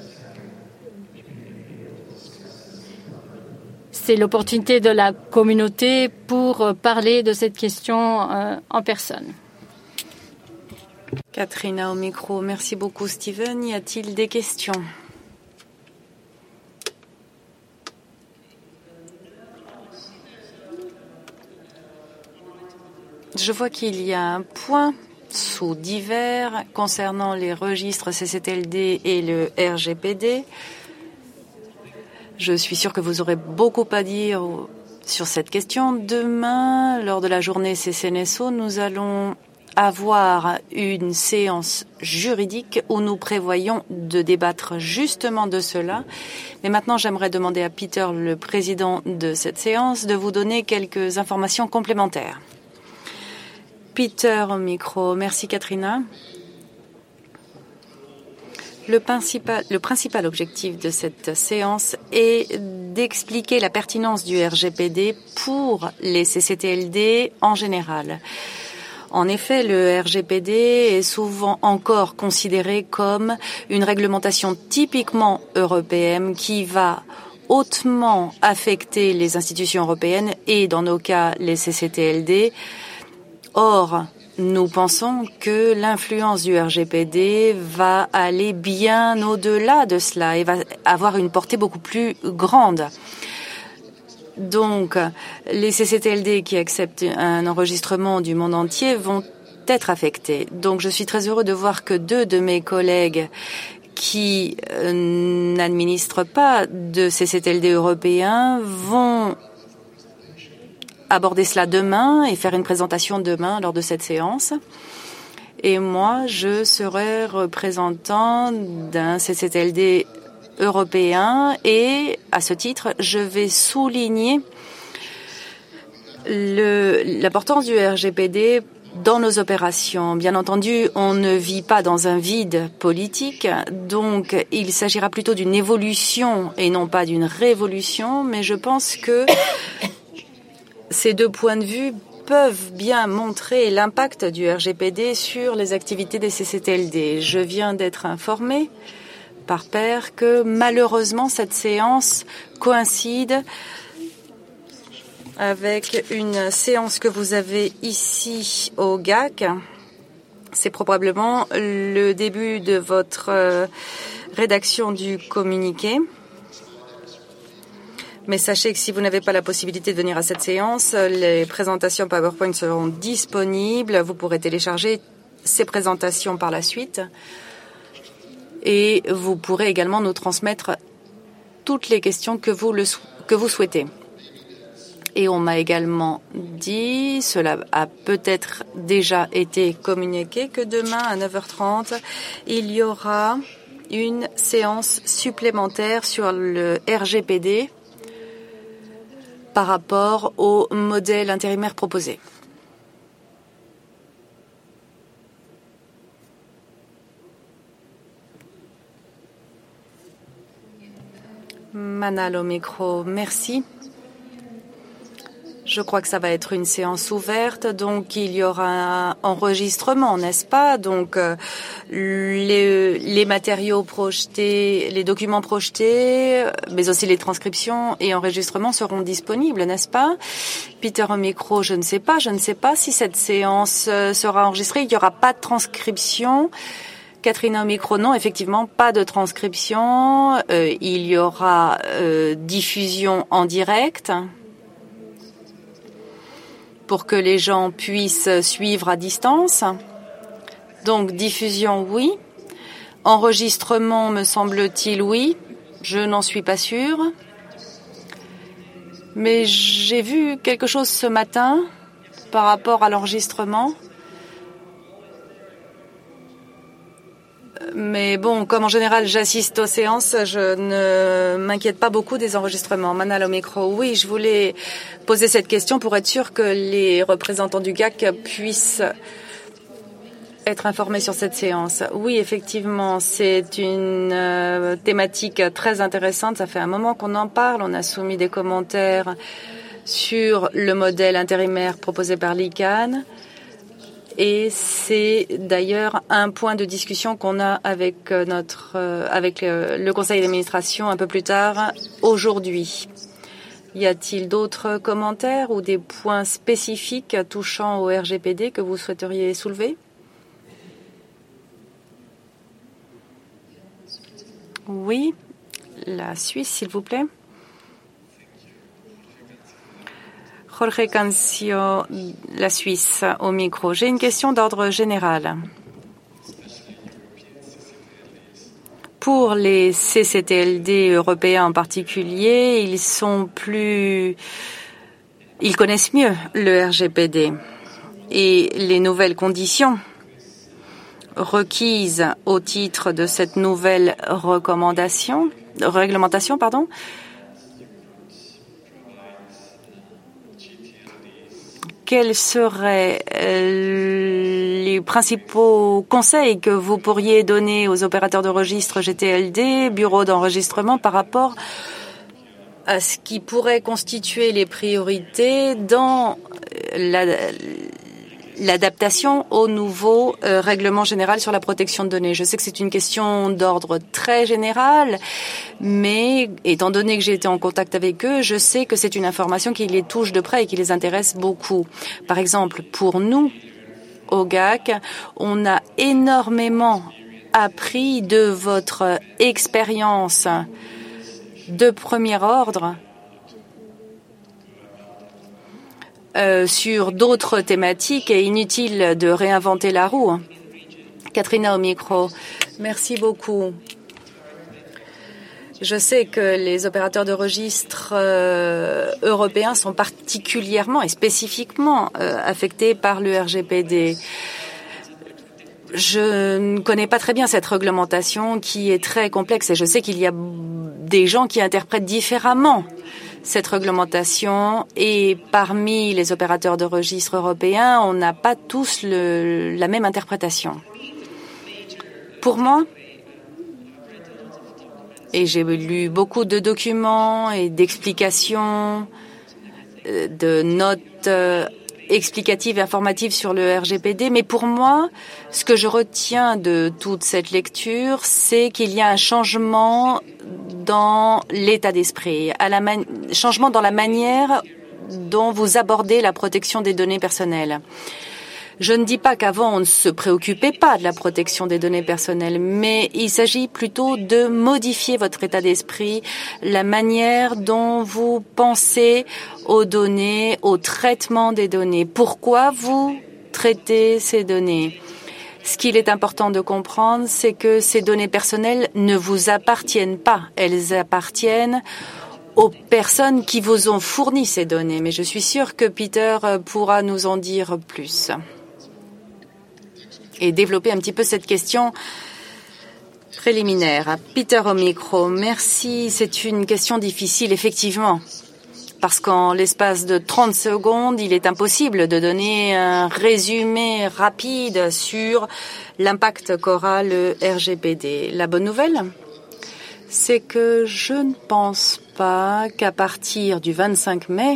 C'est l'opportunité de la communauté pour parler de cette question en personne. Katrina au micro. Merci beaucoup, Steven. Y a-t-il des questions? Je vois qu'il y a un point sous divers concernant les registres CCTLD et le RGPD. Je suis sûre que vous aurez beaucoup à dire sur cette question. Demain, lors de la journée CCNSO, nous allons avoir une séance juridique où nous prévoyons de débattre justement de cela. Mais maintenant, j'aimerais demander à Peter, le président de cette séance, de vous donner quelques informations complémentaires. Peter au micro. Merci, Katrina. Le principal objectif de cette séance est d'expliquer la pertinence du RGPD pour les CCTLD en général. En effet, le RGPD est souvent encore considéré comme une réglementation typiquement européenne qui va hautement affecter les institutions européennes et, dans nos cas, les CCTLD. Or, nous pensons que l'influence du RGPD va aller bien au-delà de cela et va avoir une portée beaucoup plus grande. Donc, les CCTLD qui acceptent un enregistrement du monde entier vont être affectés. Donc, je suis très heureux de voir que 2 de mes collègues qui n'administrent pas de CCTLD européens vont aborder cela demain et faire une présentation demain lors de cette séance. Et moi, je serai représentant d'un CCTLD européen et, à ce titre, je vais souligner l'importance du RGPD dans nos opérations. Bien entendu, on ne vit pas dans un vide politique, donc il s'agira plutôt d'une évolution et non pas d'une révolution, mais je pense que ces 2 points de vue peuvent bien montrer l'impact du RGPD sur les activités des CCTLD. Je viens d'être informée par pair que malheureusement cette séance coïncide avec une séance que vous avez ici au GAC. C'est probablement le début de votre rédaction du communiqué. Mais sachez que si vous n'avez pas la possibilité de venir à cette séance, les présentations PowerPoint seront disponibles. Vous pourrez télécharger ces présentations par la suite. Et vous pourrez également nous transmettre toutes les questions que vous souhaitez. Et on m'a également dit, cela a peut-être déjà été communiqué, que demain à 9h30, il y aura une séance supplémentaire sur le RGPD par rapport au modèle intérimaire proposé. Manal au micro, merci. Je crois que ça va être une séance ouverte, donc il y aura un enregistrement, n'est-ce pas? Donc les matériaux projetés, les documents projetés, mais aussi les transcriptions et enregistrements seront disponibles, n'est-ce pas? Peter au micro, je ne sais pas si cette séance sera enregistrée. Il n'y aura pas de transcription. Catherine au micro, non, effectivement, pas de transcription. Il y aura diffusion en direct pour que les gens puissent suivre à distance. Donc, diffusion, oui. Enregistrement, me semble-t-il, oui. Je n'en suis pas sûre. Mais j'ai vu quelque chose ce matin par rapport à l'enregistrement. Mais bon, comme en général j'assiste aux séances, je ne m'inquiète pas beaucoup des enregistrements. Manal au micro. Oui, je voulais poser cette question pour être sûr que les représentants du GAC puissent être informés sur cette séance. Oui, effectivement, c'est une thématique très intéressante. Ça fait un moment qu'on en parle. On a soumis des commentaires sur le modèle intérimaire proposé par l'ICANN. Et c'est d'ailleurs un point de discussion qu'on a avec le conseil d'administration un peu plus tard aujourd'hui. Y a-t-il d'autres commentaires ou des points spécifiques touchant au RGPD que vous souhaiteriez soulever? Oui, la Suisse, s'il vous plaît. Jorge Cancio, la Suisse, au micro. J'ai une question d'ordre général. Pour les CCTLD européens en particulier, ils connaissent mieux le RGPD et les nouvelles conditions requises au titre de cette nouvelle réglementation, Quels seraient les principaux conseils que vous pourriez donner aux opérateurs de registre GTLD, bureaux d'enregistrement, par rapport à ce qui pourrait constituer les priorités dans l'adaptation au nouveau règlement général sur la protection de données? Je sais que c'est une question d'ordre très général, mais étant donné que j'ai été en contact avec eux, je sais que c'est une information qui les touche de près et qui les intéresse beaucoup. Par exemple, pour nous, au GAC, on a énormément appris de votre expérience de premier ordre sur d'autres thématiques et inutile de réinventer la roue. Katrina au micro. Merci beaucoup. Je sais que les opérateurs de registre européens sont particulièrement et spécifiquement affectés par le RGPD. Je ne connais pas très bien cette réglementation qui est très complexe et je sais qu'il y a des gens qui interprètent différemment cette réglementation et parmi les opérateurs de registre européens, on n'a pas tous la même interprétation. Pour moi, et j'ai lu beaucoup de documents et d'explications, de notes explicatives et informatives sur le RGPD, mais pour moi, ce que je retiens de toute cette lecture, c'est qu'il y a un changement dans l'état d'esprit, changement dans la manière dont vous abordez la protection des données personnelles. Je ne dis pas qu'avant on ne se préoccupait pas de la protection des données personnelles, mais il s'agit plutôt de modifier votre état d'esprit, la manière dont vous pensez aux données, au traitement des données. Pourquoi vous traitez ces données? Ce qu'il est important de comprendre, c'est que ces données personnelles ne vous appartiennent pas. Elles appartiennent aux personnes qui vous ont fourni ces données. Mais je suis sûre que Peter pourra nous en dire plus et développer un petit peu cette question préliminaire. Peter au micro. Merci. C'est une question difficile, effectivement, parce qu'en l'espace de 30 secondes, il est impossible de donner un résumé rapide sur l'impact qu'aura le RGPD. La bonne nouvelle, c'est que je ne pense pas qu'à partir du 25 mai,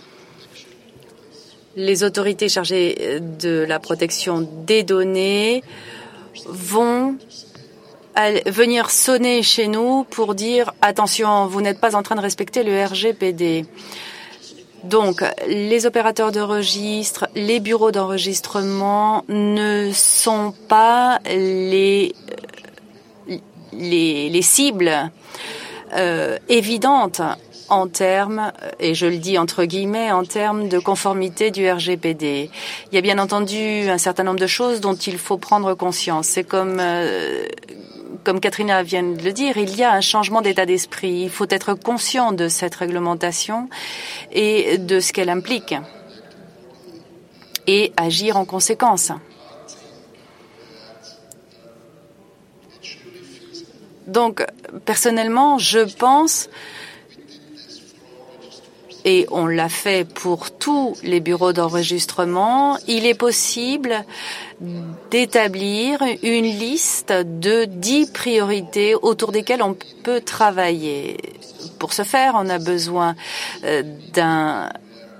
les autorités chargées de la protection des données vont venir sonner chez nous pour dire « Attention, vous n'êtes pas en train de respecter le RGPD ». Donc, les opérateurs de registre, les bureaux d'enregistrement ne sont pas les cibles évidentes en termes, et je le dis entre guillemets, en termes de conformité du RGPD. Il y a bien entendu un certain nombre de choses dont il faut prendre conscience. C'est comme Katrina vient de le dire, il y a un changement d'état d'esprit. Il faut être conscient de cette réglementation et de ce qu'elle implique et agir en conséquence. Donc, personnellement, je pense, et on l'a fait pour tous les bureaux d'enregistrement, il est possible d'établir une liste de 10 priorités autour desquelles on peut travailler. Pour ce faire, on a besoin d'un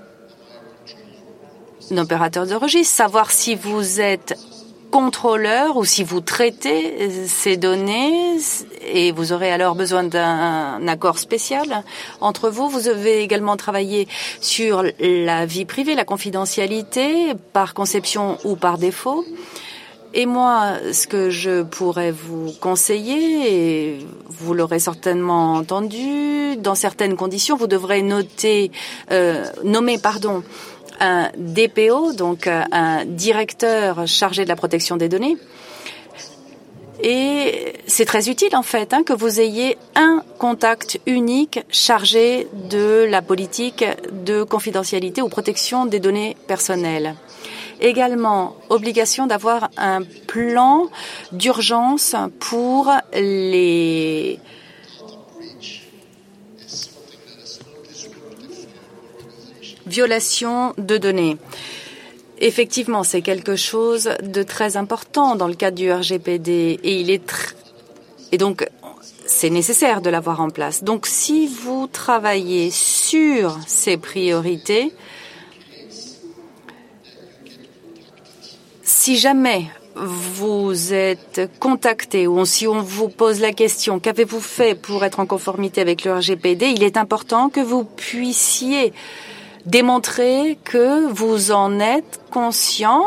opérateur de registre, savoir si vous êtes contrôleur ou si vous traitez ces données, et vous aurez alors besoin d'un accord spécial entre vous. Vous devez également travailler sur la vie privée, la confidentialité, par conception ou par défaut. Et moi, ce que je pourrais vous conseiller, et vous l'aurez certainement entendu, dans certaines conditions, vous devrez nommer un DPO, donc un directeur chargé de la protection des données. Et c'est très utile, en fait, que vous ayez un contact unique chargé de la politique de confidentialité ou protection des données personnelles. Également, obligation d'avoir un plan d'urgence pour les violations de données. Effectivement, c'est quelque chose de très important dans le cadre du RGPD et donc c'est nécessaire de l'avoir en place. Donc, si vous travaillez sur ces priorités, si jamais vous êtes contacté ou si on vous pose la question « Qu'avez-vous fait pour être en conformité avec le RGPD ?», il est important que vous puissiez démontrer que vous en êtes conscient,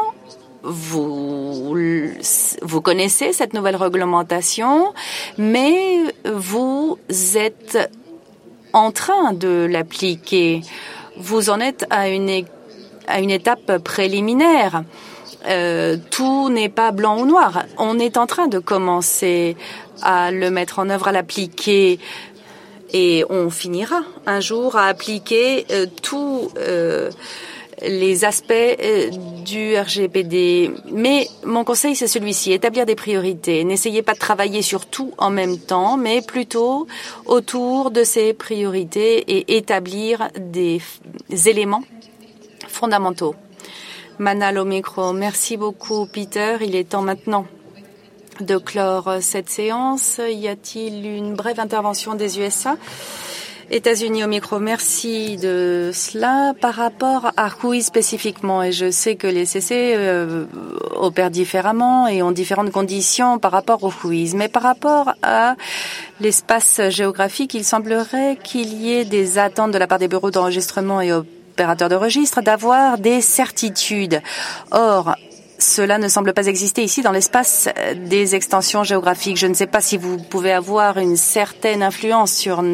vous connaissez cette nouvelle réglementation, mais vous êtes en train de l'appliquer. Vous en êtes à une étape préliminaire. Tout n'est pas blanc ou noir. On est en train de commencer à le mettre en œuvre, à l'appliquer. Et on finira un jour à appliquer tous les aspects du RGPD. Mais mon conseil, c'est celui-ci, établir des priorités. N'essayez pas de travailler sur tout en même temps, mais plutôt autour de ces priorités et établir des éléments fondamentaux. Manal au micro. Merci beaucoup, Peter. Il est temps maintenant de clore cette séance. Y a-t-il une brève intervention des USA? États-Unis au micro, merci de cela. Par rapport à WHOIS spécifiquement, et je sais que les CC opèrent différemment et ont différentes conditions par rapport au WHOIS, mais par rapport à l'espace géographique, il semblerait qu'il y ait des attentes de la part des bureaux d'enregistrement et opérateurs de registre d'avoir des certitudes. Or, cela ne semble pas exister ici dans l'espace des extensions géographiques. Je ne sais pas si vous pouvez avoir une certaine influence sur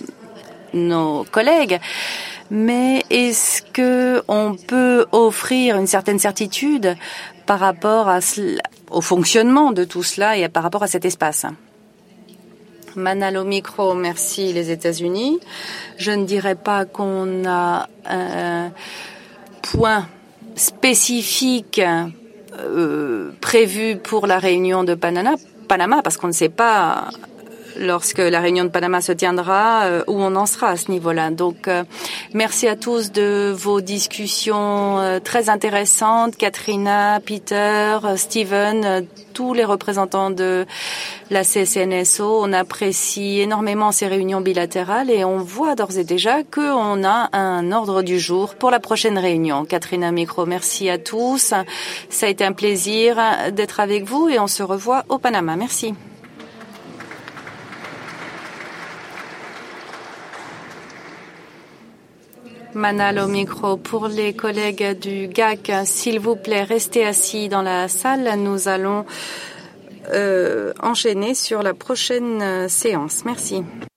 nos collègues, mais est-ce que on peut offrir une certaine certitude par rapport au fonctionnement de tout cela et par rapport à cet espace? Manal au micro, merci les États-Unis. Je ne dirais pas qu'on a un point spécifique prévu pour la réunion de Panama, parce qu'on ne sait pas lorsque la réunion de Panama se tiendra où on en sera à ce niveau-là. Donc, merci à tous de vos discussions très intéressantes. Katrina, Peter, Steven, tous les représentants de la CCNSO. On apprécie énormément ces réunions bilatérales et on voit d'ores et déjà qu'on a un ordre du jour pour la prochaine réunion. Katrina Micro, merci à tous. Ça a été un plaisir d'être avec vous et on se revoit au Panama. Merci. Manal au micro. Pour les collègues du GAC, s'il vous plaît, restez assis dans la salle. Nous allons enchaîner sur la prochaine séance. Merci.